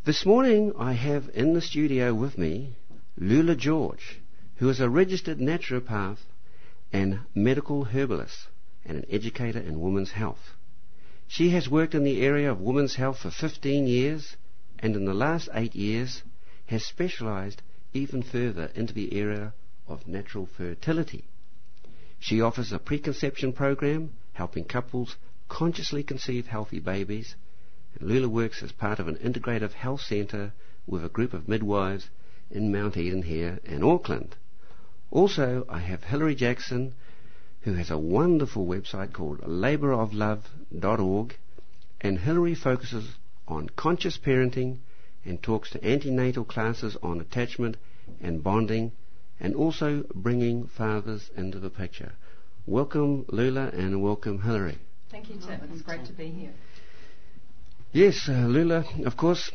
This morning I have in the studio with me Lula George, who is a registered naturopath and medical herbalist and an educator in women's health. She has worked in the area of women's health for 15 years and in the last 8 years has specialised even further into the area of natural fertility. She offers a preconception program helping couples consciously conceive healthy babies. Lula works as part of an integrative health centre with a group of midwives in Mount Eden here in Auckland. Also, I have Hilary Jackson, who has a wonderful website called labouroflove.org, and Hilary focuses on conscious parenting and talks to antenatal classes on attachment and bonding, and also bringing fathers into the picture. Welcome, Lula, and welcome, Hilary. Thank you, Tim. It's great to be here. Yes, Lula, of course,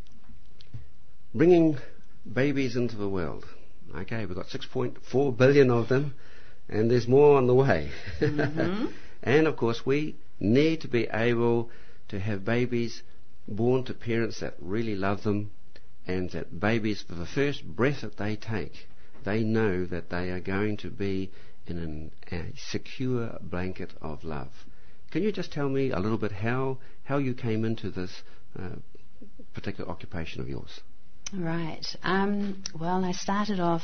bringing babies into the world. Okay, we've got 6.4 billion of them, and there's more on the way. Mm-hmm. And, of course, we need to be able to have babies born to parents that really love them, and that babies, for the first breath that they take, they know that they are going to be in a secure blanket of love. Can you just tell me a little bit how you came into this particular occupation of yours? Right. Well, I started off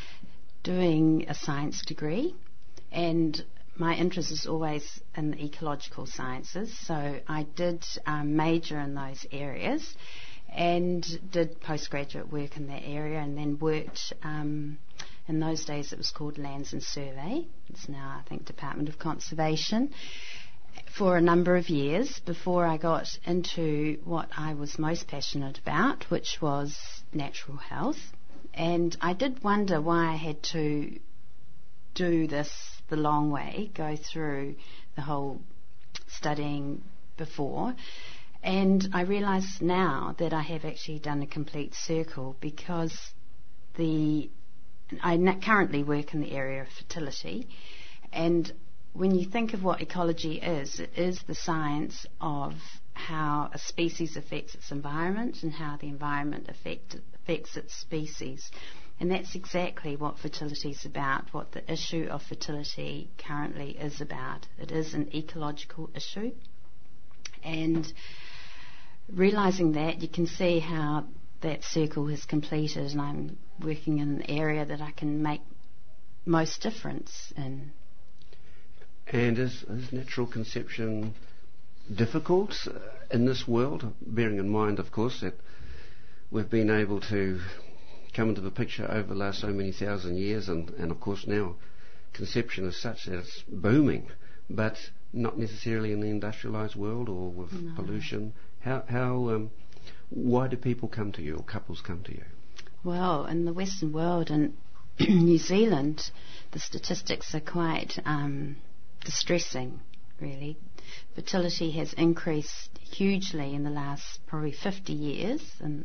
doing a science degree, and my interest is always in the ecological sciences, so I did major in those areas and did postgraduate work in that area, and then worked, in those days it was called Lands and Survey. It's now, I think, Department of Conservation, for a number of years before I got into what I was most passionate about, which was natural health. And I did wonder why I had to do this the long way, go through the whole studying before. And I realise now that I have actually done a complete circle, because I currently work in the area of fertility, and when you think of what ecology is, it is the science of how a species affects its environment and how the environment affects its species. And that's exactly what fertility is about, what the issue of fertility currently is about. It is an ecological issue. And realising that, you can see how that circle has completed, and I'm working in an area that I can make most difference in. And is natural conception difficult in this world, bearing in mind, of course, that we've been able to come into the picture over the last so many thousand years, and of course now conception is such that it's booming, but not necessarily in the industrialised world or with pollution. Why do people come to you, or couples come to you? Well, in the Western world and New Zealand, the statistics are quite distressing, really. Fertility has increased hugely in the last probably 50 years. And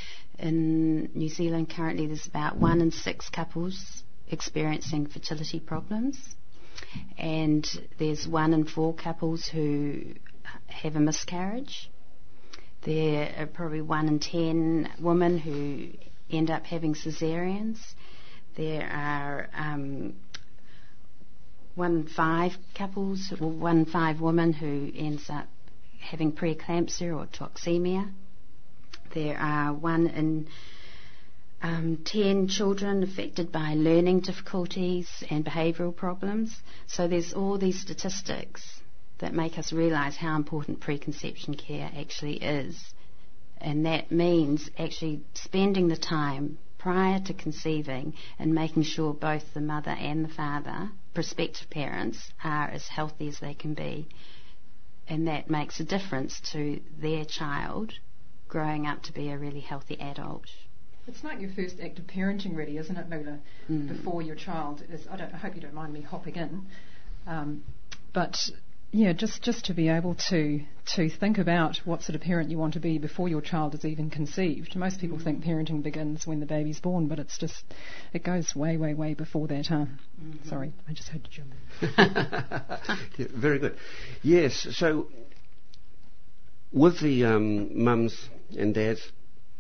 in New Zealand currently there's about 1 in 6 couples experiencing fertility problems, and there's 1 in 4 couples who have a miscarriage. There are probably 1 in 10 women who end up having caesareans. There are 1 in 5 couples, or 1 in 5 women who ends up having preeclampsia or toxemia. There are 1 in 10 children affected by learning difficulties and behavioural problems. So there's all these statistics that make us realise how important preconception care actually is. And that means actually spending the time prior to conceiving and making sure both the mother and the father, prospective parents, are as healthy as they can be. And that makes a difference to their child growing up to be a really healthy adult. It's like your first act of parenting, really, isn't it, Lula? Before your child is. I hope you don't mind me hopping in, but yeah, just to be able to think about what sort of parent you want to be before your child is even conceived. Most people think parenting begins when the baby's born, but it goes way, way, way before that, huh? Mm-hmm. Sorry, I just had to jump in. Yeah, very good. Yes, so with the mums and dads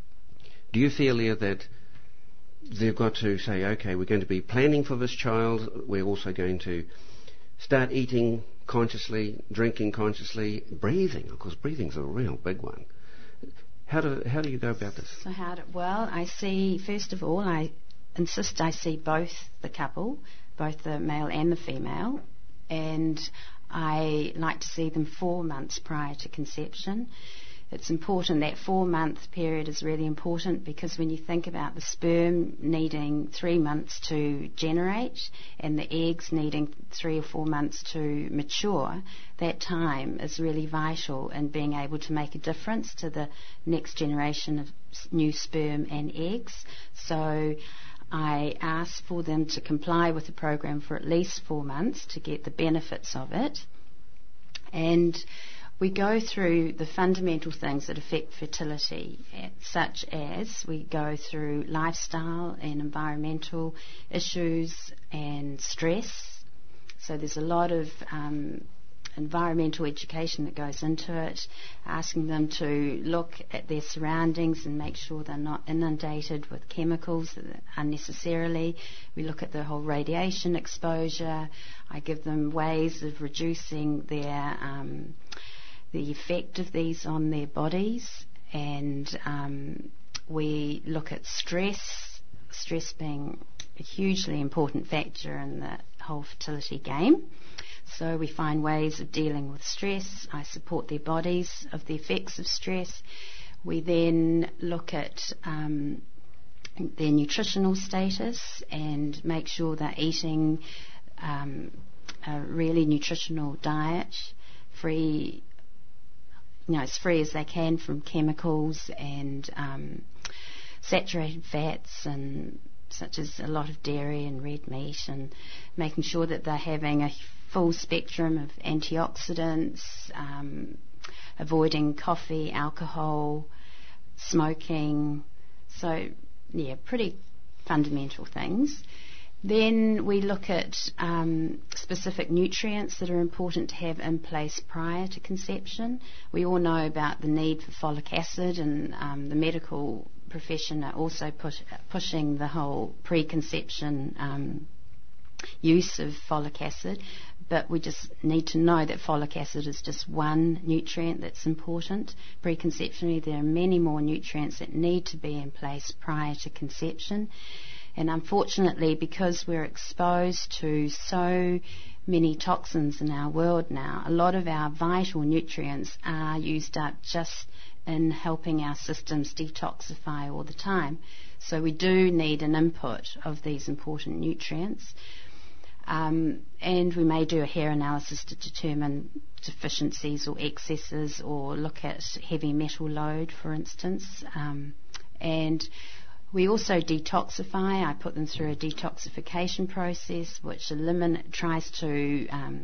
do you feel, Leah, that they've got to say, okay, we're going to be planning for this child, we're also going to start eating consciously, drinking consciously, breathing? Of course, breathing's a real big one. How do you go about this? So I see, first of all, I insist I see both the couple, both the male and the female, and I like to see them 4 months prior to conception. It's important, that 4-month period is really important, because when you think about the sperm needing 3 months to generate and the eggs needing 3 or 4 months to mature, that time is really vital in being able to make a difference to the next generation of new sperm and eggs. So I ask for them to comply with the program for at least 4 months to get the benefits of it. And we go through the fundamental things that affect fertility, such as we go through lifestyle and environmental issues and stress. So there's a lot of environmental education that goes into it, asking them to look at their surroundings and make sure they're not inundated with chemicals unnecessarily. We look at the whole radiation exposure. I give them ways of reducing their the effect of these on their bodies, and we look at stress being a hugely important factor in the whole fertility game. So we find ways of dealing with stress. I support their bodies of the effects of stress. We then look at their nutritional status and make sure they're eating a really nutritional diet, free, as free as they can from chemicals and saturated fats, and such as a lot of dairy and red meat, and making sure that they're having a full spectrum of antioxidants, avoiding coffee, alcohol, smoking. So, pretty fundamental things. Then we look at specific nutrients that are important to have in place prior to conception. We all know about the need for folic acid, and the medical profession are also pushing the whole preconception use of folic acid. But we just need to know that folic acid is just one nutrient that's important. Preconceptionally, there are many more nutrients that need to be in place prior to conception. And unfortunately, because we're exposed to so many toxins in our world now, a lot of our vital nutrients are used up just in helping our systems detoxify all the time. So we do need an input of these important nutrients. And we may do a hair analysis to determine deficiencies or excesses, or look at heavy metal load, for instance. And we also detoxify. I put them through a detoxification process which tries to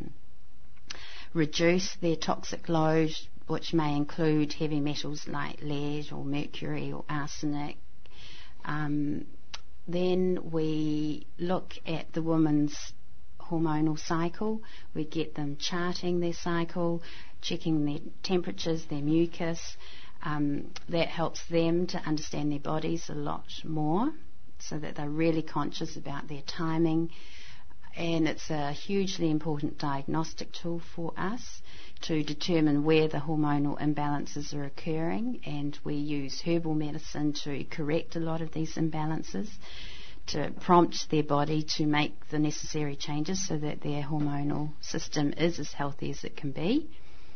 reduce their toxic load, which may include heavy metals like lead or mercury or arsenic. Then we look at the woman's hormonal cycle. We get them charting their cycle, checking their temperatures, their mucus. That helps them to understand their bodies a lot more, so that they're really conscious about their timing. And it's a hugely important diagnostic tool for us to determine where the hormonal imbalances are occurring, and we use herbal medicine to correct a lot of these imbalances, to prompt their body to make the necessary changes so that their hormonal system is as healthy as it can be.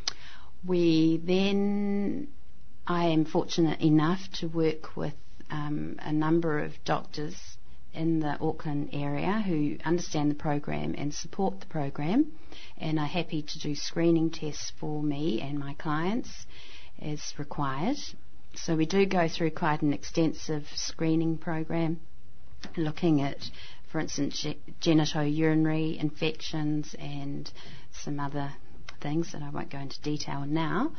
I am fortunate enough to work with a number of doctors in the Auckland area who understand the program and support the program, and are happy to do screening tests for me and my clients as required. So we do go through quite an extensive screening program, looking at, for instance, genitourinary infections and some other things that I won't go into detail now.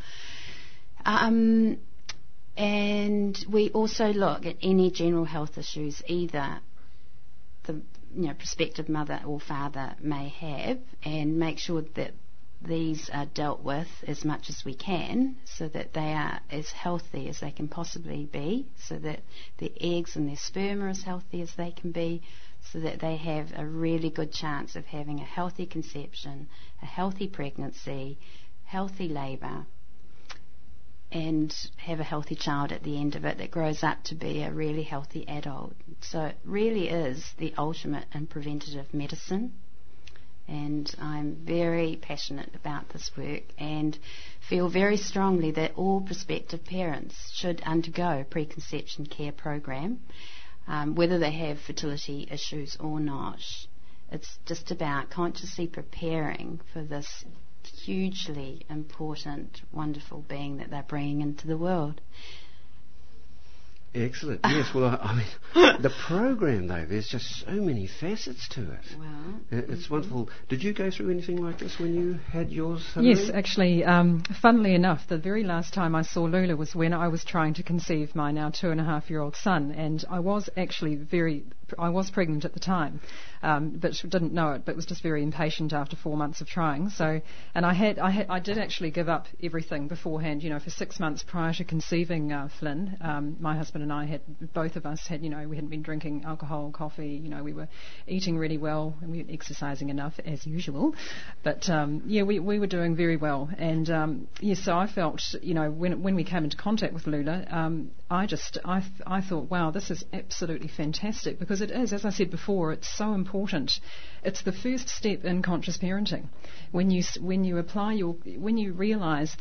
And we also look at any general health issues either the prospective mother or father may have, and make sure that these are dealt with as much as we can so that they are as healthy as they can possibly be, so that their eggs and their sperm are as healthy as they can be, so that they have a really good chance of having a healthy conception, a healthy pregnancy, healthy labour, and have a healthy child at the end of it that grows up to be a really healthy adult. So it really is the ultimate in preventative medicine. And I'm very passionate about this work and feel very strongly that all prospective parents should undergo a preconception care program, whether they have fertility issues or not. It's just about consciously preparing for this hugely important, wonderful being that they're bringing into the world. Excellent. Yes, well, I mean, the program, though, there's just so many facets to it. Well, it's wonderful. Did you go through anything like this when you had yours? Yes, actually, funnily enough, the very last time I saw Lula was when I was trying to conceive my now 2.5-year-old son, and I was actually I was pregnant at the time, but didn't know it, but was just very impatient after 4 months of trying. So, and I did actually give up everything beforehand. For 6 months prior to conceiving Flynn, my husband and I both of us had, we hadn't been drinking alcohol, coffee. We were eating really well and we were exercising enough as usual. But we were doing very well. And so I felt, when we came into contact with Lula, I thought, wow, this is absolutely fantastic, because it is, as I said before, it's so important. It's the first step in conscious parenting. When you realise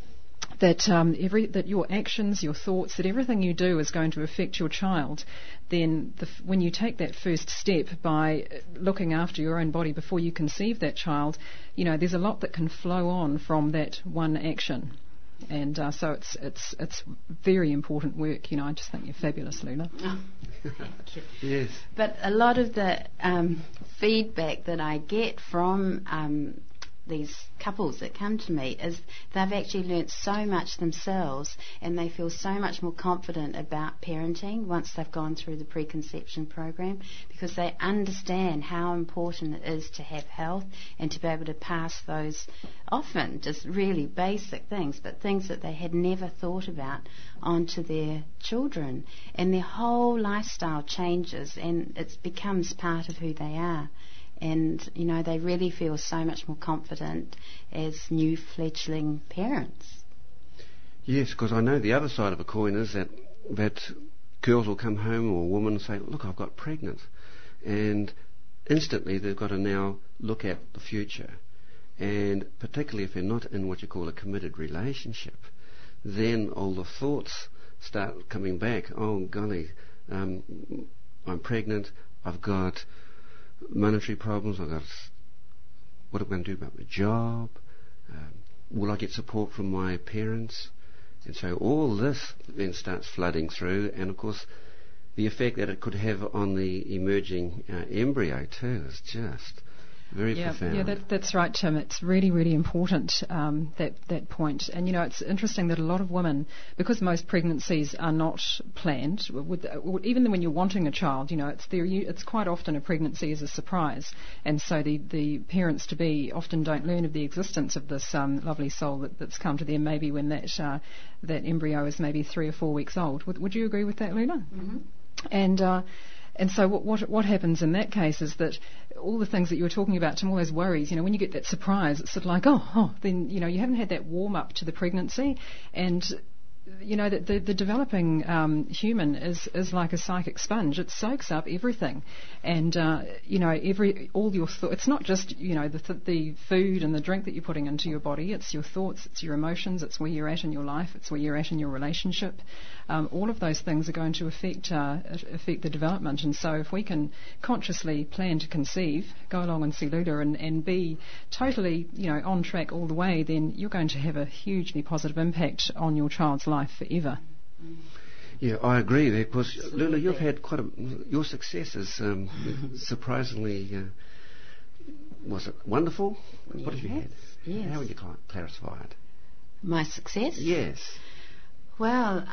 that your actions, your thoughts, that everything you do is going to affect your child, then when you take that first step by looking after your own body before you conceive that child, there's a lot that can flow on from that one action. And so it's very important work. I just think you're fabulous, Lula. Oh, thank you. Yes. But a lot of the feedback that I get from these couples that come to me is they've actually learnt so much themselves, and they feel so much more confident about parenting once they've gone through the preconception program, because they understand how important it is to have health and to be able to pass those often just really basic things, but things that they had never thought about, onto their children, and their whole lifestyle changes and it becomes part of who they are. And, they really feel so much more confident as new fledgling parents. Yes, because I know the other side of a coin is that girls will come home, or women say, look, I've got pregnant. And instantly they've got to now look at the future. And particularly if they're not in what you call a committed relationship, then all the thoughts start coming back. Oh, golly, I'm pregnant, I've got monetary problems, what am I going to do about my job, will I get support from my parents? And so all this then starts flooding through, and of course the effect that it could have on the emerging embryo too is just very profound. Yeah, that's right, Tim. It's really, really important, that point. And, it's interesting that a lot of women, because most pregnancies are not planned, even when you're wanting a child, it's quite often a pregnancy is a surprise. And so the parents-to-be often don't learn of the existence of this lovely soul that's come to them maybe when that embryo is maybe 3 or 4 weeks old. Would you agree with that, Lula? Mm-hmm. And so what happens in that case is that all the things that you were talking about, Tim, all those worries, when you get that surprise, it's sort of like, then, you haven't had that warm-up to the pregnancy, and that the developing human is like a psychic sponge. It soaks up everything, and all your thoughts. It's not just the food and the drink that you're putting into your body. It's your thoughts, it's your emotions, it's where you're at in your life, it's where you're at in your relationship. All of those things are going to affect the development. And so if we can consciously plan to conceive, go along and see Lula and be totally on track all the way, then you're going to have a hugely positive impact on your child's life forever. Yeah, I agree there, because Lula, you've had your success is surprisingly, was it wonderful? Yes. What have you had? Yes. How would you clarify it? My success? Yes. Well,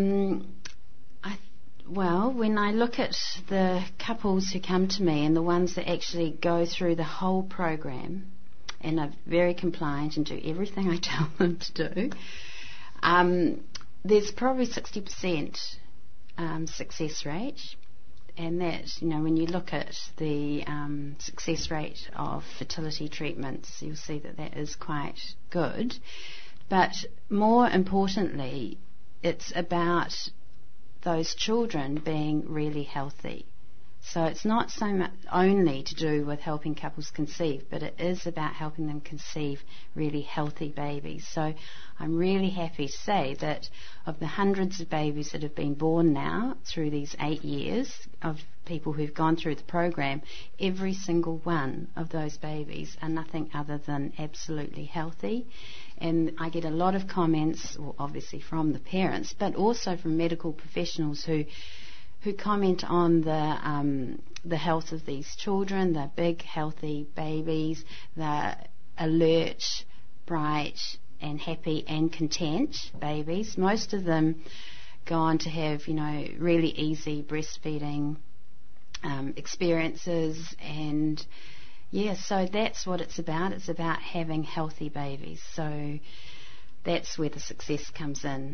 when I look at the couples who come to me and the ones that actually go through the whole program, and are very compliant and do everything I tell them to do, there's probably 60% success rate. And that, when you look at the success rate of fertility treatments, you'll see that that is quite good. But more importantly, it's about those children being really healthy. So it's not so much only to do with helping couples conceive, but it is about helping them conceive really healthy babies. So I'm really happy to say that of the hundreds of babies that have been born now through these 8 years of people who've gone through the program, every single one of those babies are nothing other than absolutely healthy. And I get a lot of comments, well, obviously from the parents, but also from medical professionals who comment on the health of these children. They're big, healthy babies. They're alert, bright, and happy and content babies. Most of them go on to have, really easy breastfeeding experiences. And, so that's what it's about. It's about having healthy babies. So that's where the success comes in.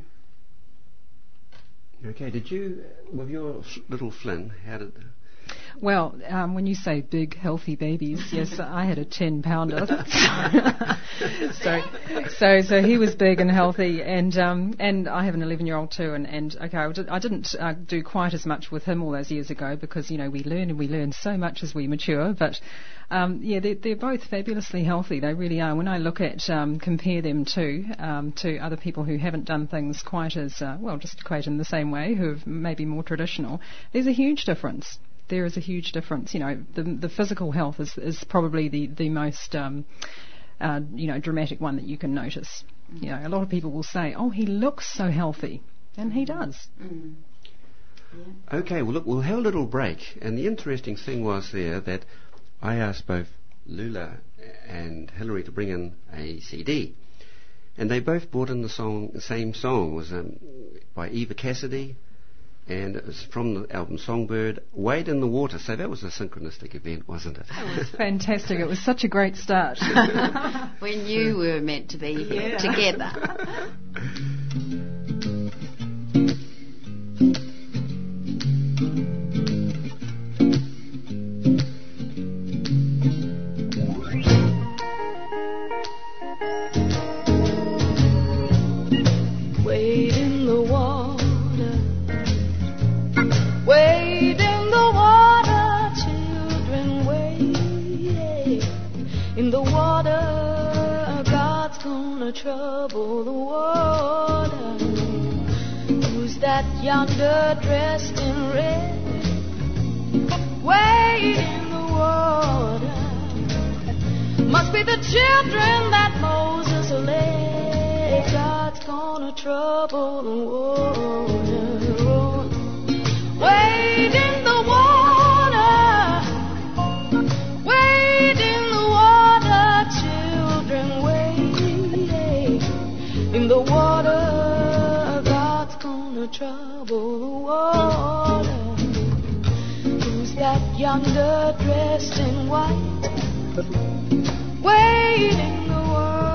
Okay, did you, with your little Flynn, how did... Well, when you say big, healthy babies, yes, I had a 10-pounder. so he was big and healthy, and I have an 11-year-old too, and I didn't do quite as much with him all those years ago because, we learn so much as we mature, but they're both fabulously healthy. They really are. When I look at, compare them to other people who haven't done things quite as, just quite in the same way, who are maybe more traditional, there's a huge difference. There is a huge difference. The physical health is probably the most, dramatic one that you can notice. A lot of people will say, "Oh, he looks so healthy," and he does. Mm. Yeah. Okay, well, look, we'll have a little break. And the interesting thing was there that I asked both Lula and Hilary to bring in a CD, and they both brought in the same song. It was by Eva Cassidy. And it was from the album Songbird, Wade in the Water. So that was a synchronistic event, wasn't it? It was fantastic. It was such a great start. We knew we were meant to be here together. Wade in the water. Wade in the water, children, wade in the water. God's gonna trouble the water. Who's that yonder dressed in red? Wade in the water. Must be the children that Moses led. God's gonna trouble the water. Wade in the water, wade in the water, children, wade in the water. God's gonna trouble the water. Who's that yonder dressed in white? Wade in the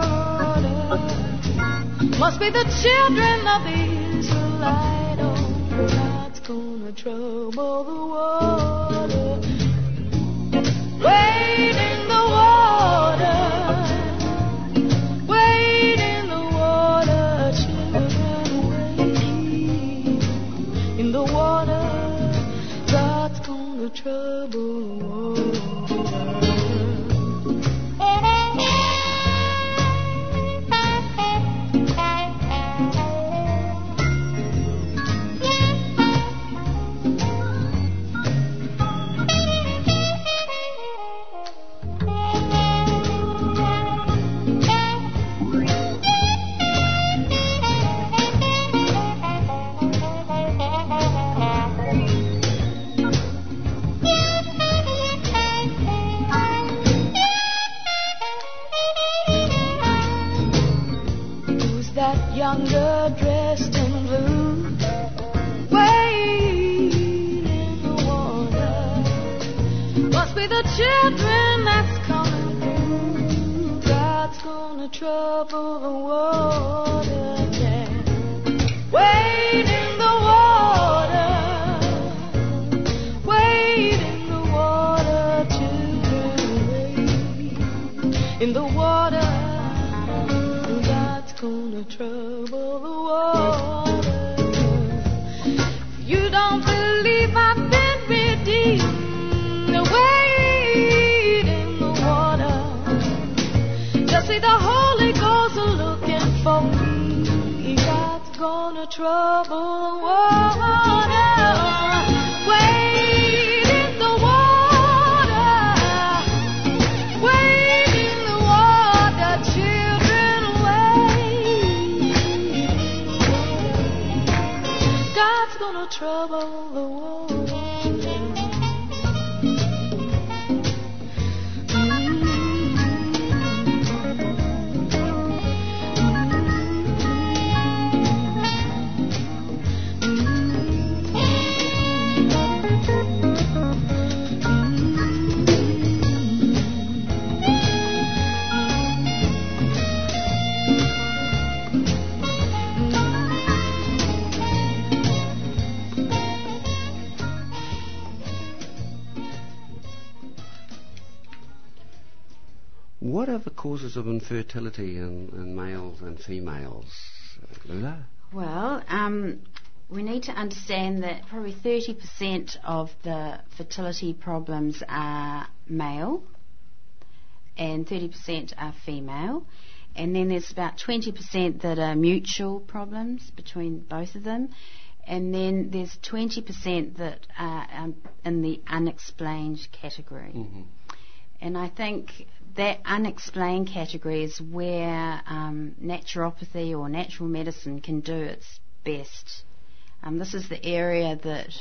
water. Must be the children of the Israelites. Oh, God's gonna trouble the water. Wade in the water. Wade in the water, children, wade in the water. God's gonna trouble the water. Yonder dressed in blue, wade in the water. Must be the children that's coming through. gonna trouble the water, yeah. Wade in the water, wade in the water, children, wade in the water. God's gonna trouble the water. You don't believe I've been redeemed. Wade in the water. Just see the Holy Ghost looking for me. God's gonna trouble the water. Wade in the water. Wade in the water, children, wade. God's gonna trouble the water. What are the causes of infertility in males and females, Lula? Well, we need to understand that probably 30% of the fertility problems are male and 30% are female. And then there's about 20% that are mutual problems between both of them. And then there's 20% that are in the unexplained category. Mm-hmm. And I think that unexplained category is where naturopathy or natural medicine can do its best. This is the area that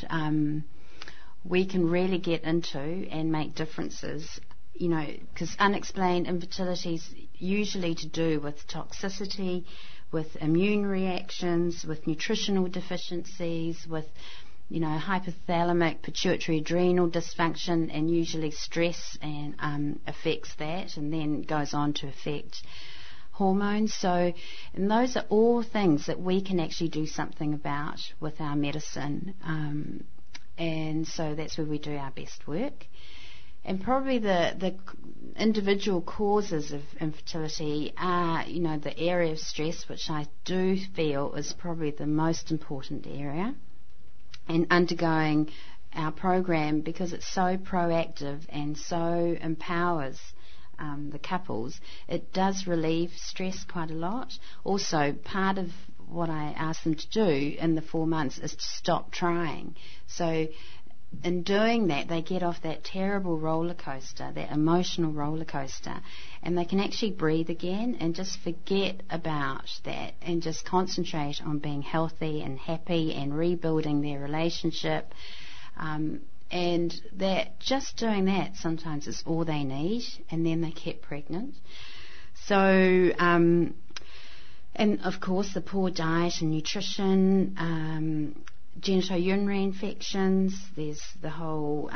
we can really get into and make differences, you know, because unexplained infertility is usually to do with toxicity, with immune reactions, with nutritional deficiencies, with hypothalamic pituitary adrenal dysfunction, and usually stress and affects that, and then goes on to affect hormones. So, and those are all things that we can actually do something about with our medicine, and so that's where we do our best work. And probably the individual causes of infertility are, the area of stress, which I do feel is probably the most important area. And undergoing our program, because it's so proactive and so empowers the couples, it does relieve stress quite a lot. Also, part of what I ask them to do in the 4 months is to stop trying. So in doing that, they get off that terrible roller coaster, that emotional roller coaster, and they can actually breathe again and just forget about that and just concentrate on being healthy and happy and rebuilding their relationship. And that just doing that sometimes is all they need, and then they get pregnant. So, and of course the poor diet and nutrition, genitourinary infections, there's the whole,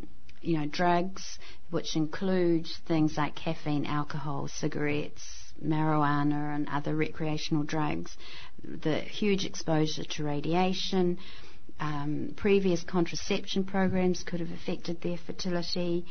drugs, which include things like caffeine, alcohol, cigarettes, marijuana and other recreational drugs, the huge exposure to radiation, previous contraception programs could have affected their fertility.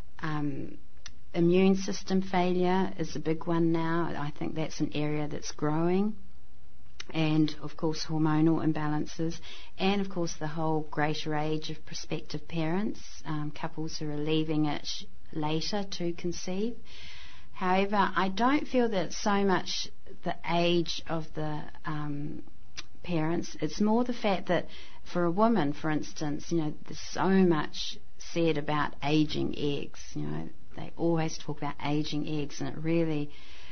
Immune system failure is a big one now. I think that's an area that's growing. And, of course, hormonal imbalances. And, of course, the whole greater age of prospective parents, couples who are leaving it later to conceive. However, I don't feel that it's so much the age of the parents. It's more the fact that for a woman, for instance, there's so much said about aging eggs. They always talk about aging eggs, and it really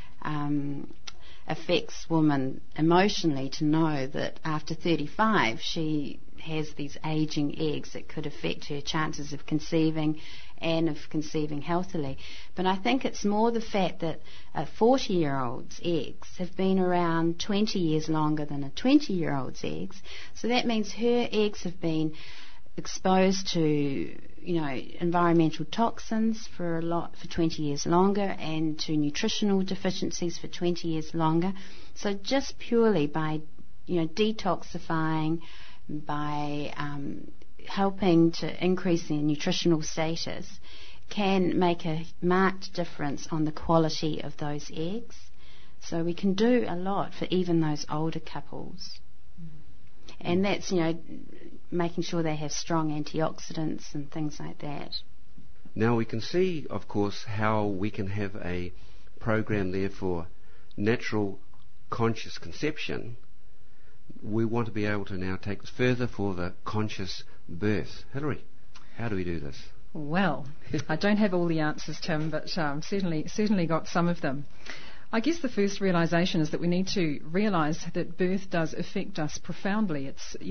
affects women emotionally to know that after 35 she has these aging eggs that could affect her chances of conceiving and of conceiving healthily. But I think it's more the fact that a 40-year-old's eggs have been around 20 years longer than a 20-year-old's eggs. So that means her eggs have been exposed to environmental toxins for 20 years longer, and to nutritional deficiencies for 20 years longer. So just purely by detoxifying, by helping to increase their nutritional status, can make a marked difference on the quality of those eggs. So we can do a lot for even those older couples. And that's, making sure they have strong antioxidants and things like that. Now we can see, of course, how we can have a program there for natural conscious conception. We want to be able to now take this further for the conscious birth. Hilary, how do we do this? Well, I don't have all the answers, Tim, but certainly got some of them. I guess the first realisation is that we need to realise that birth does affect us profoundly.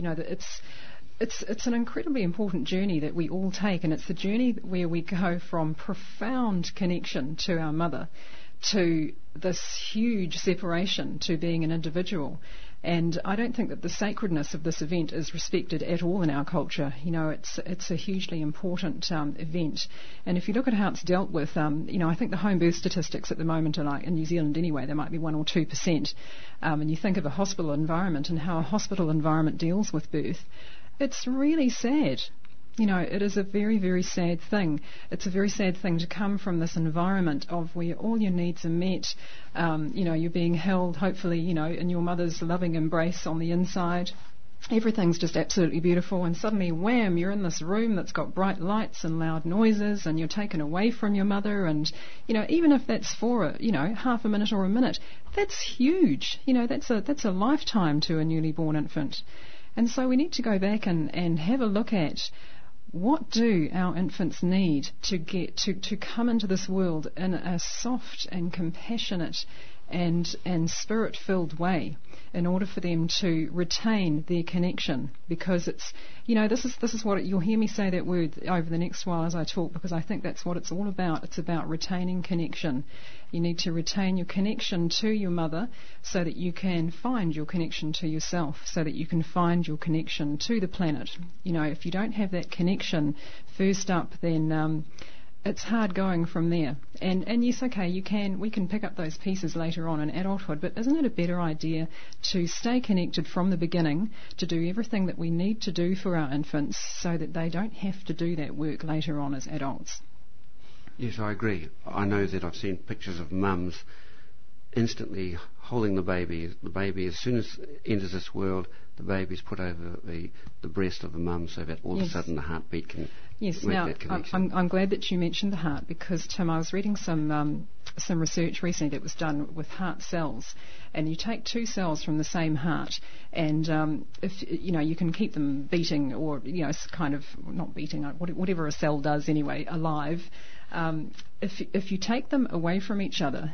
It's an incredibly important journey that we all take, and it's the journey where we go from profound connection to our mother to this huge separation to being an individual. And I don't think that the sacredness of this event is respected at all in our culture. It's a hugely important event. And if you look at how it's dealt with, I think the home birth statistics at the moment are like, in New Zealand anyway, there might be 1 or 2%. And you think of a hospital environment and how a hospital environment deals with birth, it's really sad. It is a very, very sad thing. It's a very sad thing to come from this environment of where all your needs are met. You're being held, hopefully, in your mother's loving embrace on the inside. Everything's just absolutely beautiful, and suddenly, wham, you're in this room that's got bright lights and loud noises, and you're taken away from your mother. And, even if that's for, half a minute or a minute, that's huge. That's a lifetime to a newly born infant. And so we need to go back and have a look at what do our infants need to get to come into this world in a soft and compassionate and spirit-filled way in order for them to retain their connection. Because it's, this is what you'll hear me say that word over the next while as I talk, because I think that's what it's all about. It's about retaining connection. You need to retain your connection to your mother so that you can find your connection to yourself, so that you can find your connection to the planet. If you don't have that connection first up, then it's hard going from there. And yes, okay, we can pick up those pieces later on in adulthood, but isn't it a better idea to stay connected from the beginning, to do everything that we need to do for our infants so that they don't have to do that work later on as adults? Yes, I agree. I know that I've seen pictures of mums instantly holding the baby. The baby, as soon as it enters this world, the baby's put over the breast of the mum so that all of a sudden the heartbeat can make that connection. I'm glad that you mentioned the heart, because, Tim, I was reading some research recently that was done with heart cells, and you take 2 cells from the same heart, and if you can keep them beating, or kind of not beating, whatever a cell does anyway, alive. If you take them away from each other,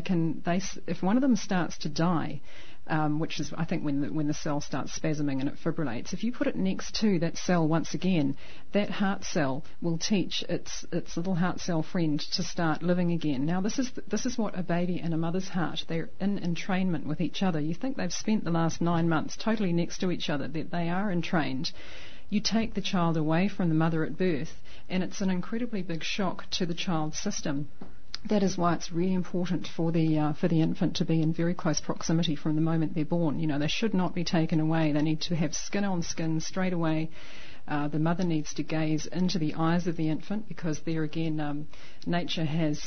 if one of them starts to die, which is, I think, when the cell starts spasming and it fibrillates, if you put it next to that cell once again, that heart cell will teach its little heart cell friend to start living again. Now, this is what a baby and a mother's heart, they're in entrainment with each other. You think they've spent the last 9 months totally next to each other, that they are entrained. You take the child away from the mother at birth, and it's an incredibly big shock to the child's system. That is why it's really important for the infant to be in very close proximity from the moment they're born. They should not be taken away. They need to have skin on skin straight away. The mother needs to gaze into the eyes of the infant, because there again, nature has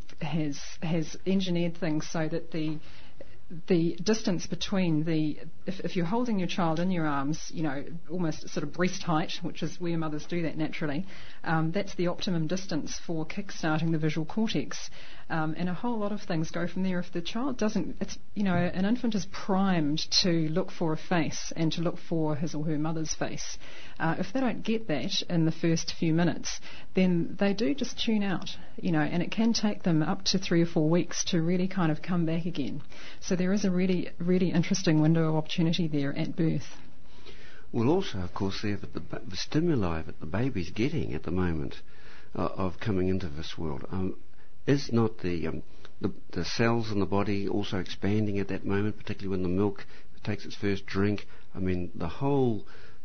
engineered things so that the distance between if you're holding your child in your arms, almost sort of breast height, which is where mothers do that naturally, that's the optimum distance for kick-starting the visual cortex. And a whole lot of things go from there. If the child doesn't, an infant is primed to look for a face and to look for his or her mother's face. If they don't get that in the first few minutes, then they do just tune out, and it can take them up to 3 or 4 weeks to really kind of come back again. So there is a really, really interesting window of opportunity there at birth. Well, also, of course, there the stimuli that the baby's getting at the moment of coming into this world. Is not the cells in the body also expanding at that moment, particularly when the milk takes its first drink? I mean, the whole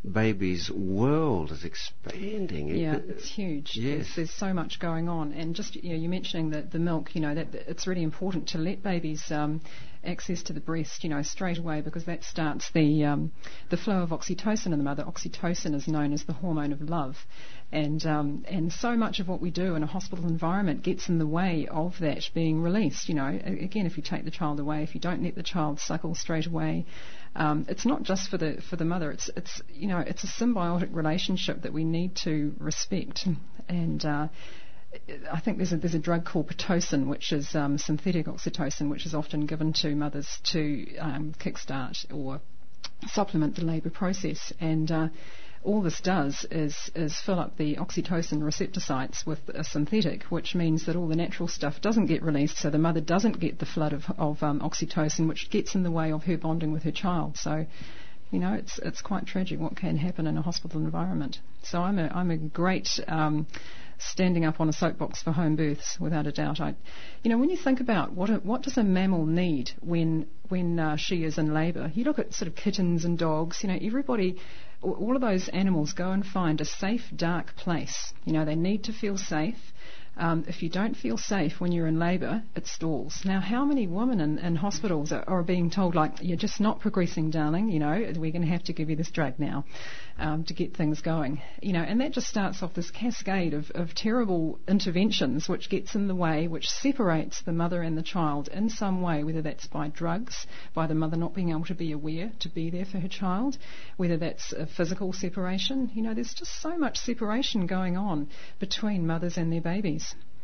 baby's world is expanding. Yeah, it's huge. Yes. There's so much going on, and just you're mentioning the milk. That it's really important to let babies access to the breast, straight away, because that starts the flow of oxytocin in the mother. Oxytocin is known as the hormone of love, and so much of what we do in a hospital environment gets in the way of that being released. Again, if you take the child away, if you don't let the child suckle straight away. It's not just for the mother. It's a symbiotic relationship that we need to respect. And I think there's a drug called Pitocin, which is synthetic oxytocin, which is often given to mothers to kickstart or supplement the labour process. And all this does is fill up the oxytocin receptor sites with a synthetic, which means that all the natural stuff doesn't get released, so the mother doesn't get the flood of oxytocin, which gets in the way of her bonding with her child. So, it's quite tragic what can happen in a hospital environment. So I'm a great standing up on a soapbox for home births, without a doubt. When you think about what does a mammal need when she is in labour, you look at sort of kittens and dogs. Everybody. All of those animals go and find a safe, dark place. They need to feel safe. If you don't feel safe when you're in labour, it stalls. Now, how many women in hospitals are being told, you're just not progressing, darling, we're going to have to give you this drug now to get things going. And that just starts off this cascade of terrible interventions which gets in the way, which separates the mother and the child in some way, whether that's by drugs, by the mother not being able to be aware, to be there for her child, whether that's a physical separation. There's just so much separation going on between mothers and their babies.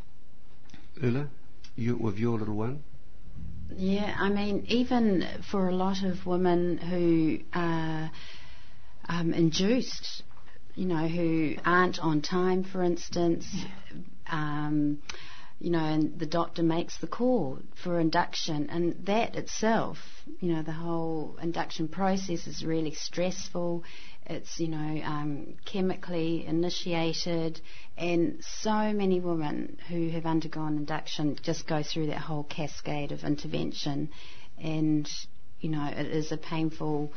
Ula, with your little one? Yeah, even for a lot of women who are induced, who aren't on time, for instance, and the doctor makes the call for induction, and that itself, the whole induction process is really stressful. It's, chemically initiated, and so many women who have undergone induction just go through that whole cascade of intervention, and, it is a painful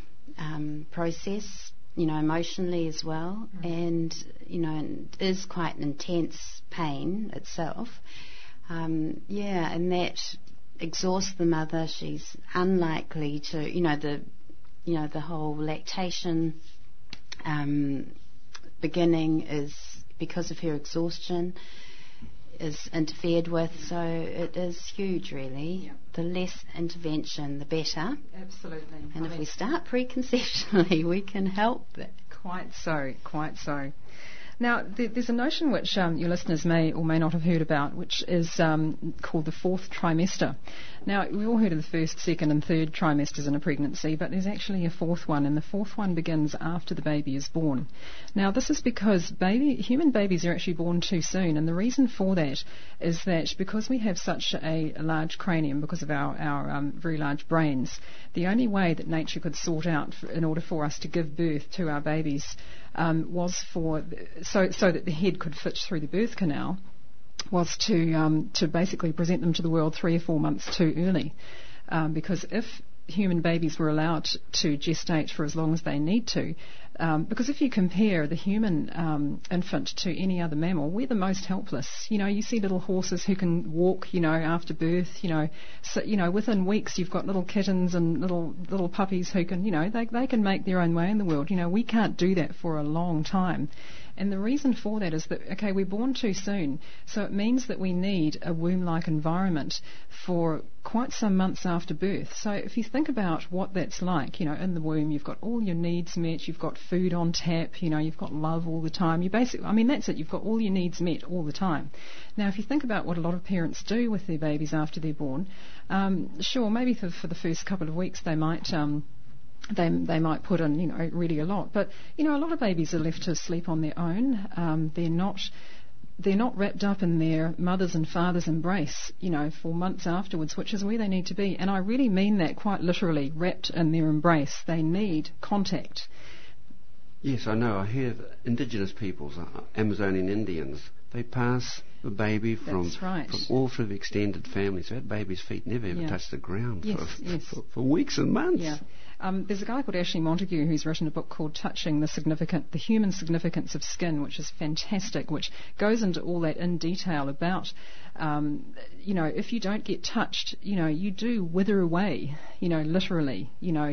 process, emotionally as well, and, it is quite an intense pain itself. And that exhausts the mother. She's unlikely to, the whole lactation beginning is, because of her exhaustion, is interfered with. So it is huge, really. Yeah. The less intervention, the better. Absolutely. And if we start preconceptionally, we can help that. Quite so. Now, there's a notion which your listeners may or may not have heard about, which is called the fourth trimester. Now, we've all heard of the first, second and third trimesters in a pregnancy, but there's actually a fourth one, and the fourth one begins after the baby is born. Now, this is because human babies are actually born too soon, and the reason for that is that because we have such a large cranium, because of our very large brains, the only way that nature could sort out in order for us to give birth to our babies was so that the head could fit through the birth canal, was to basically present them to the world 3 or 4 months too early. Because if human babies were allowed to gestate for as long as they need to, because if you compare the human infant to any other mammal, we're the most helpless. You see little horses who can walk, after birth, so, within weeks you've got little kittens and little puppies who can, they can make their own way in the world. We can't do that for a long time. And the reason for that is that, we're born too soon, so it means that we need a womb-like environment for quite some months after birth. So if you think about what that's like, in the womb you've got all your needs met, you've got food on tap, you've got love all the time. That's it, you've got all your needs met all the time. Now, if you think about what a lot of parents do with their babies after they're born, sure, maybe for the first couple of weeks they might... They might put in, really a lot. But, a lot of babies are left to sleep on their own. They're not wrapped up in their mother's and father's embrace, for months afterwards, which is where they need to be. And I really mean that quite literally, wrapped in their embrace. They need contact. Yes, I know. I hear indigenous peoples, Amazonian Indians, they pass the baby from all through the extended family. So that baby's feet never ever touch the ground for weeks and months. Yeah. there's a guy called Ashley Montague who's written a book called Touching the Human Significance of Skin, which is fantastic, which goes into all that in detail about, if you don't get touched, you do wither away, literally.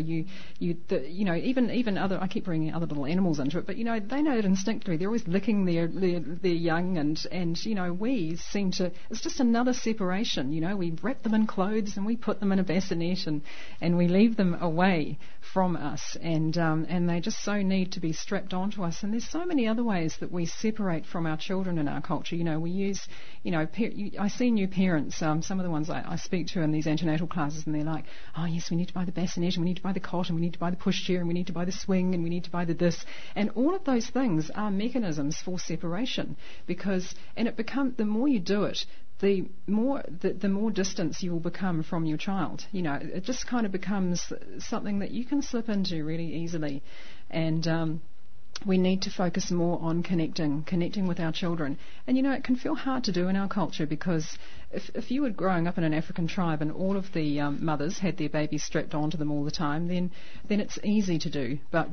Even other, I keep bringing other little animals into it, but, they know it instinctively. They're always licking their young, and we seem to, it's just another separation. We wrap them in clothes and we put them in a bassinet and we leave them away from us, and they just so need to be strapped onto us. And there's so many other ways that we separate from our children in our culture. We use, I see new parents, some of the ones I speak to in these antenatal classes, and they're like, oh yes, we need to buy the bassinet, and we need to buy the cot, and we need to buy the pushchair, and we need to buy the swing, and we need to buy the this. And all of those things are mechanisms for separation, the more you do it, the more distance you will become from your child. It just kind of becomes something that you can slip into really easily. And we need to focus more on connecting with our children. And it can feel hard to do in our culture, because if you were growing up in an African tribe and all of the mothers had their babies strapped onto them all the time, then it's easy to do. But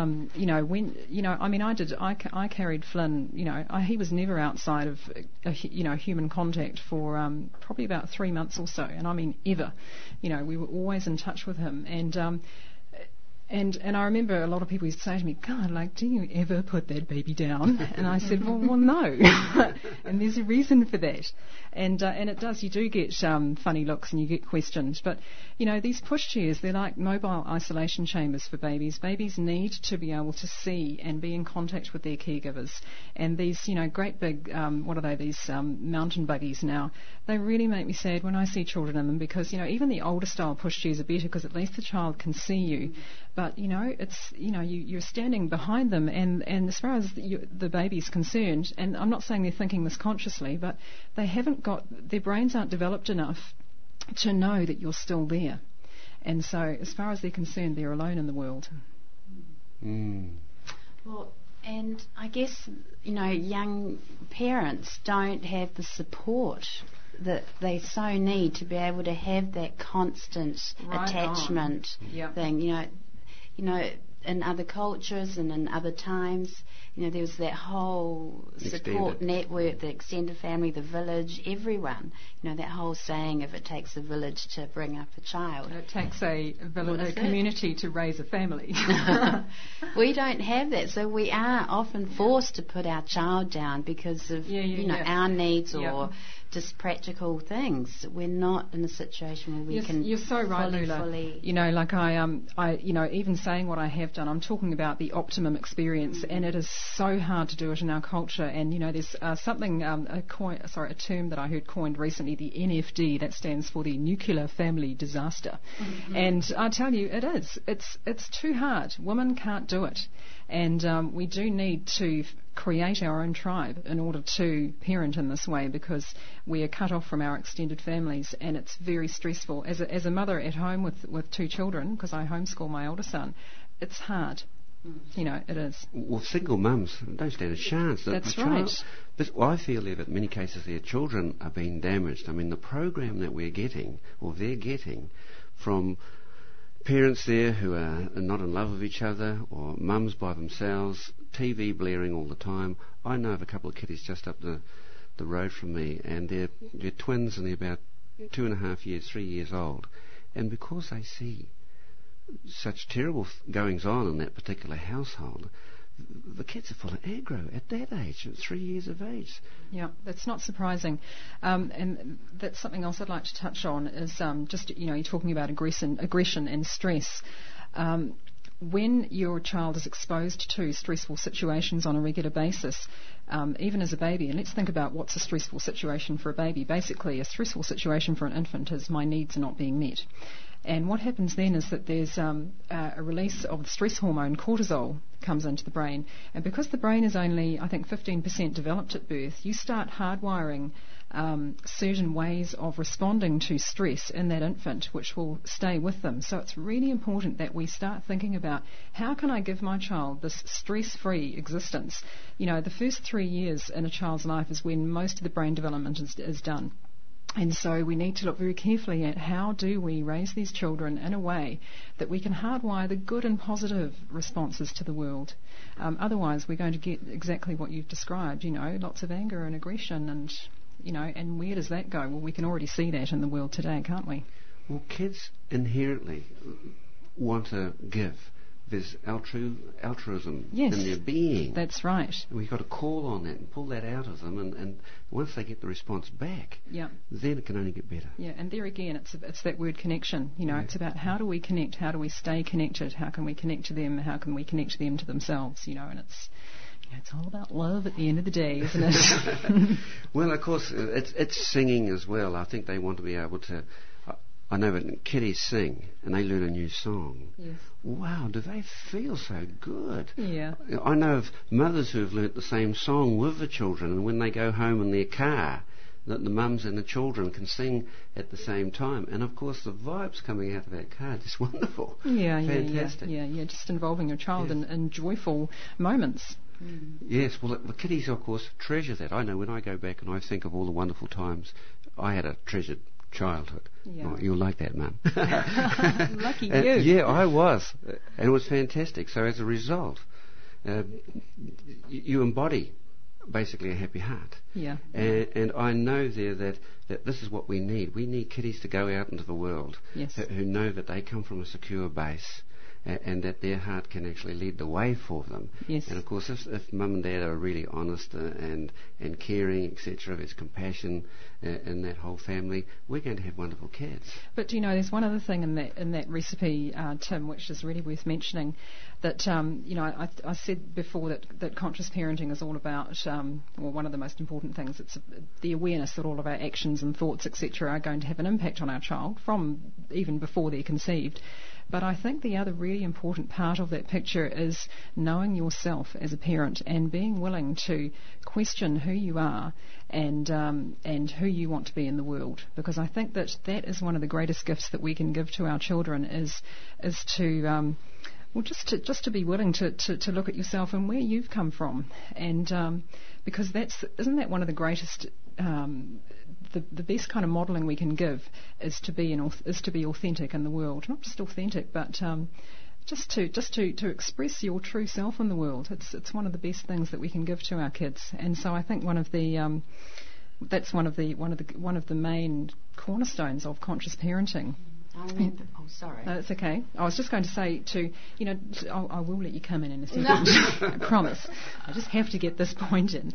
I carried Flynn. He was never outside of human contact for probably about 3 months or so, and I mean ever. We were always in touch with him, And I remember a lot of people used to say to me, God, do you ever put that baby down? And I said, well, no. And there's a reason for that. And it does. You do get funny looks and you get questions. But, these pushchairs, they're like mobile isolation chambers for babies. Babies need to be able to see and be in contact with their caregivers. And these, great big, these mountain buggies now, they really make me sad when I see children in them, because, even the older style pushchairs are better because at least the child can see you. But, it's, you're standing behind them, and as far as the baby's concerned, and I'm not saying they're thinking this consciously, but their brains aren't developed enough to know that you're still there. And so as far as they're concerned, they're alone in the world. Mm. Well, and I guess, young parents don't have the support that they so need to be able to have that constant attachment thing. In other cultures and in other times, there was that whole support network, the extended family, the village, everyone. That whole saying, if it takes a village to bring up a child. It takes a community to raise a family. We don't have that, so we are often forced to put our child down because of our needs or just practical things. We're not in a situation where we can. You're so right, Lula. Even saying what I have done, I'm talking about the optimum experience, and it is so hard to do it in our culture. And there's a term that I heard coined recently, the NFD, that stands for the nuclear family disaster. Mm-hmm. And I tell you, it is. It's too hard. Women can't do it, and we do need to create our own tribe in order to parent in this way, because we are cut off from our extended families, and it's very stressful. As a mother at home with 2 children, because I homeschool my older son, it's hard. It is. Well, single mums don't stand a chance. That's right. But I feel that in many cases their children are being damaged. I mean, the program that we're getting, or they're getting, from parents there who are not in love with each other, or mums by themselves, TV blaring all the time. I know of a couple of kiddies just up the road from me, and they're twins, and they're about 2.5 years, 3 years old. And because they see such terrible goings on in that particular household, the kids are full of aggro at that age, at 3 years of age. Yeah, that's not surprising. And that's something else I'd like to touch on is you're talking about aggression and stress. When your child is exposed to stressful situations on a regular basis, even as a baby, and let's think about what's a stressful situation for a baby. Basically, a stressful situation for an infant is my needs are not being met. And what happens then is that there's a release of the stress hormone cortisol comes into the brain. And because the brain is only, I think, 15% developed at birth, you start hardwiring certain ways of responding to stress in that infant, which will stay with them. So it's really important that we start thinking about, how can I give my child this stress-free existence? The first 3 years in a child's life is when most of the brain development is done. And so we need to look very carefully at how do we raise these children in a way that we can hardwire the good and positive responses to the world. Otherwise, we're going to get exactly what you've described, lots of anger and aggression and where does that go? Well, we can already see that in the world today, can't we? Well, kids inherently want to give. There's altruism Yes, in their being. That's right. We've got to call on that and pull that out of them, and once they get the response back, then it can only get better. Yeah, and there again, it's that word connection. It's about how do we connect, how do we stay connected, how can we connect to them, how can we connect to them to themselves, and it's all about love at the end of the day, isn't it? Well, of course, it's singing as well. I think they want to be able to. I know when kiddies sing and they learn a new song. Yes. Wow, do they feel so good? Yeah. I know of mothers who've learnt the same song with the children, and when they go home in their car, that the mums and the children can sing at the same time. And of course, the vibes coming out of that car are just wonderful. Yeah, fantastic. Yeah, just involving your child in joyful moments. Mm. Yes, well, the kiddies, of course, treasure that. I know when I go back and I think of all the wonderful times, I had a treasured childhood. Yeah. Oh, you'll like that, Mum. Lucky you. Yeah, I was. And it was fantastic. So as a result, you embody basically a happy heart. Yeah. And I know there that this is what we need. We need kiddies to go out into the world who know that they come from a secure base, and that their heart can actually lead the way for them. Yes. And of course, if mum and dad are really honest and caring, etc., there's compassion in that whole family, we're going to have wonderful kids. But there's one other thing in that recipe, Tim, which is really worth mentioning. That I said before that conscious parenting is all about, one of the most important things. It's the awareness that all of our actions and thoughts, etc., are going to have an impact on our child from even before they're conceived. But I think the other really important part of that picture is knowing yourself as a parent and being willing to question who you are and who you want to be in the world. Because I think that is one of the greatest gifts that we can give to our children is to just to be willing to look at yourself and where you've come from, and because isn't that one of the greatest. The best kind of modelling we can give is to be authentic in the world. Not just authentic, but just to express your true self in the world. It's one of the best things that we can give to our kids. And so I think that's one of the main cornerstones of conscious parenting. I remember. Oh, sorry. No, that's okay. I was just going to say I will let you come in a second. I promise. I just have to get this point in.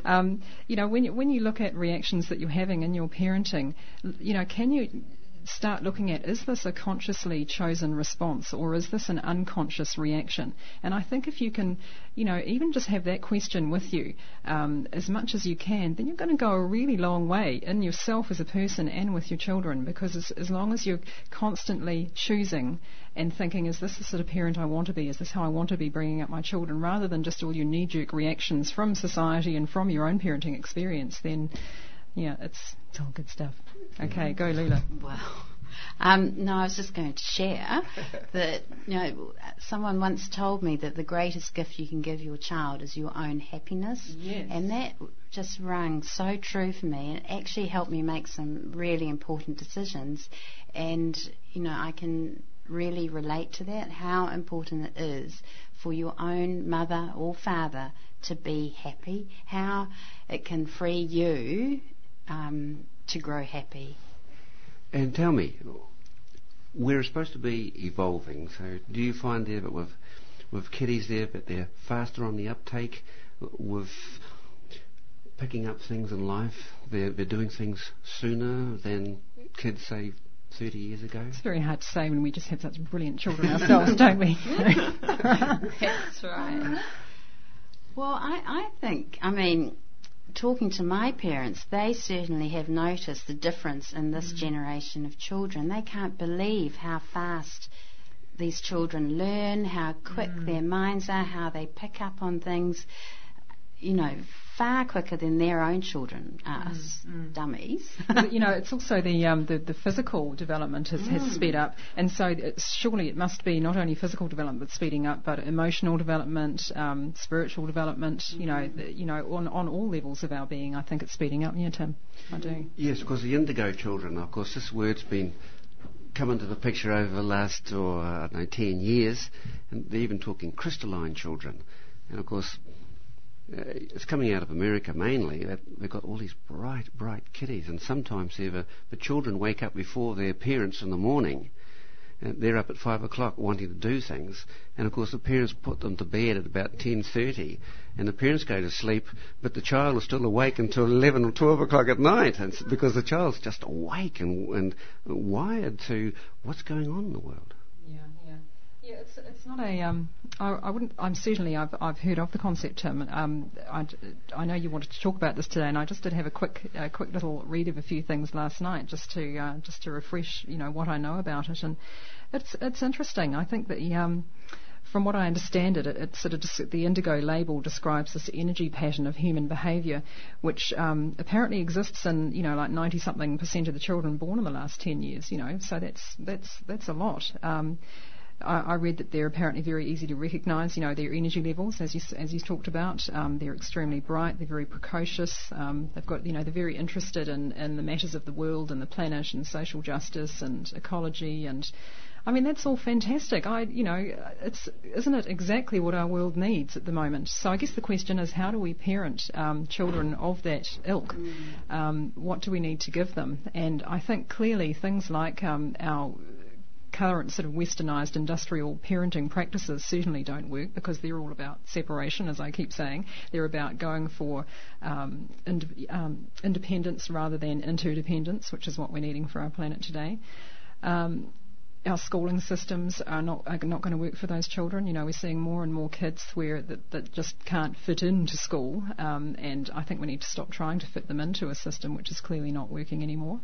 When you look at reactions that you're having in your parenting, can you start looking at, is this a consciously chosen response or is this an unconscious reaction? And I think if you can, even just have that question with you as much as you can, then you're going to go a really long way in yourself as a person and with your children, because as long as you're constantly choosing and thinking, is this the sort of parent I want to be? Is this how I want to be bringing up my children? Rather than just all your knee-jerk reactions from society and from your own parenting experience, then it's all good stuff. Okay, go Lula. Wow. No, I was just going to share that, someone once told me that the greatest gift you can give your child is your own happiness. Yes. And that just rang so true for me. It actually helped me make some really important decisions. And, I can really relate to that, how important it is for your own mother or father to be happy, how it can free you to grow happy. And tell me, we're supposed to be evolving, so do you find there that with kiddies there that they're faster on the uptake with picking up things in life? They're doing things sooner than kids, say, 30 years ago? It's very hard to say when we just have such brilliant children ourselves, don't we? That's right. Well, I think, talking to my parents, they certainly have noticed the difference in this generation of children. They can't believe how fast these children learn, how quick their minds are, how they pick up on things. far quicker than their own children are dummies. It's also the physical development has sped up, and so surely it must be not only physical development that's speeding up, but emotional development, spiritual development. On all levels of our being, I think it's speeding up. Yeah, Tim, I do. Yes, because the indigo children, of course, this word's been come into the picture over the last 10 years, and they're even talking crystalline children, and of course. It's coming out of America mainly. They've got all these bright kiddies, and sometimes the children wake up before their parents in the morning. And they're up at 5 o'clock wanting to do things, and of course the parents put them to bed at about 10:30, and the parents go to sleep, but the child is still awake until 11 or 12 o'clock at night, and because the child's just awake and wired to what's going on in the world. Yeah, it's not a. I wouldn't. I've heard of the concept, Tim. I know you wanted to talk about this today, and I just did have a quick little read of a few things last night, just to refresh, what I know about it, and it's interesting. I think that from what I understand it sort of the indigo label describes this energy pattern of human behaviour, which apparently exists in like 90-something% of the children born in the last 10 years. So that's a lot. I read that they're apparently very easy to recognise, their energy levels, as you talked about. They're extremely bright, they're very precocious, they've got, they're very interested in the matters of the world and the planet and social justice and ecology, and I mean, that's all fantastic. Isn't it exactly what our world needs at the moment? So I guess the question is, how do we parent children of that ilk? What do we need to give them? And I think clearly things like our current sort of westernised industrial parenting practices certainly don't work, because they're all about separation, as I keep saying. They're about going for independence rather than interdependence, which is what we're needing for our planet today. Our schooling systems are not going to work for those children. We're seeing more and more kids that just can't fit into school, and I think we need to stop trying to fit them into a system which is clearly not working anymore.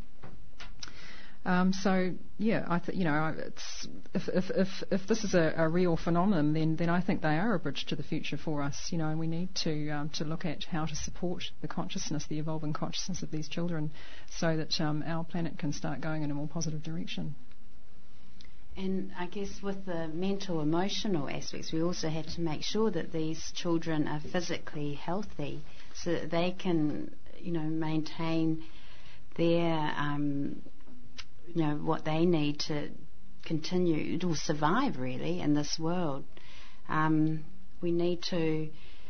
So yeah, I think it's if this is a real phenomenon, then I think they are a bridge to the future for us. And we need to look at how to support the consciousness, the evolving consciousness of these children, so that our planet can start going in a more positive direction. And I guess with the mental, emotional aspects, we also have to make sure that these children are physically healthy, so that they can, maintain their what they need to continue to survive really in this world. We need to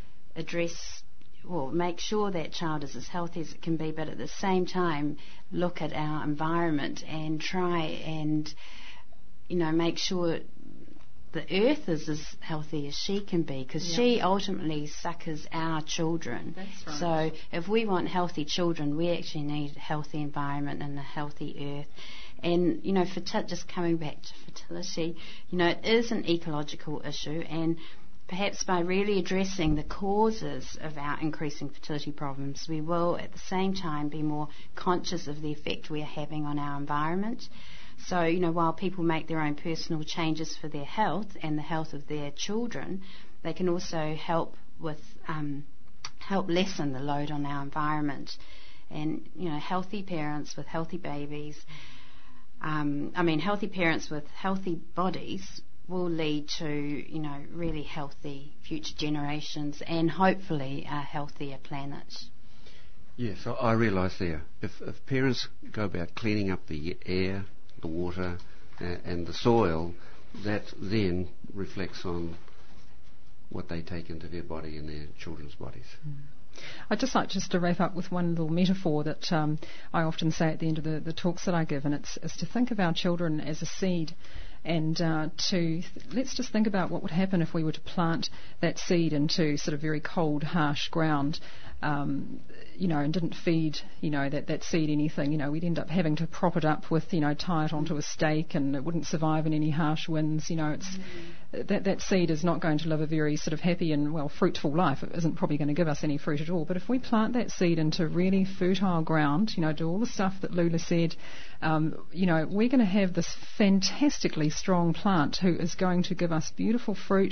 make sure that child is as healthy as it can be, but at the same time look at our environment and try and make sure the earth is as healthy as she can be, because she ultimately suckers our children. That's right. So if we want healthy children, we actually need a healthy environment and a healthy earth. And, just coming back to fertility, it is an ecological issue, and perhaps by really addressing the causes of our increasing fertility problems, we will at the same time be more conscious of the effect we are having on our environment. So, while people make their own personal changes for their health and the health of their children, they can also help lessen the load on our environment. And, healthy parents with healthy babies, healthy parents with healthy bodies will lead to, really healthy future generations and hopefully a healthier planet. Yes, I realise there, if parents go about cleaning up the air, the water and the soil, that then reflects on what they take into their body and their children's bodies. I'd just like to wrap up with one little metaphor that I often say at the end of the talks that I give, and it's to think of our children as a seed, and let's just think about what would happen if we were to plant that seed into sort of very cold, harsh ground, and didn't feed, that seed anything. We'd end up having to prop it up with, tie it onto a stake, and it wouldn't survive in any harsh winds. That seed is not going to live a very sort of happy and, fruitful life. It isn't probably going to give us any fruit at all. But if we plant that seed into really fertile ground, do all the stuff that Lula said, we're going to have this fantastically strong plant who is going to give us beautiful fruit,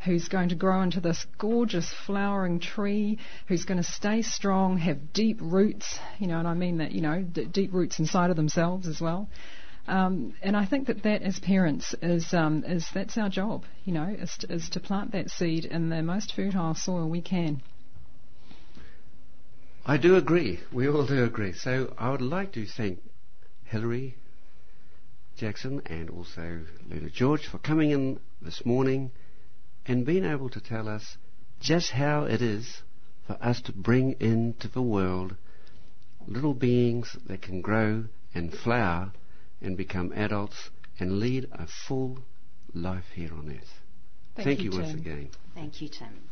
who's going to grow into this gorgeous flowering tree, who's going to stay strong, have deep roots, and I mean that, deep roots inside of themselves as well. And I think that as parents is that's our job, is to plant that seed in the most fertile soil we can. I do agree. We all do agree. So I would like to thank Hilary Jackson and also Lula George for coming in this morning and being able to tell us just how it is for us to bring into the world little beings that can grow and flower and become adults and lead a full life here on earth. Thank you once again. Thank you, Tim.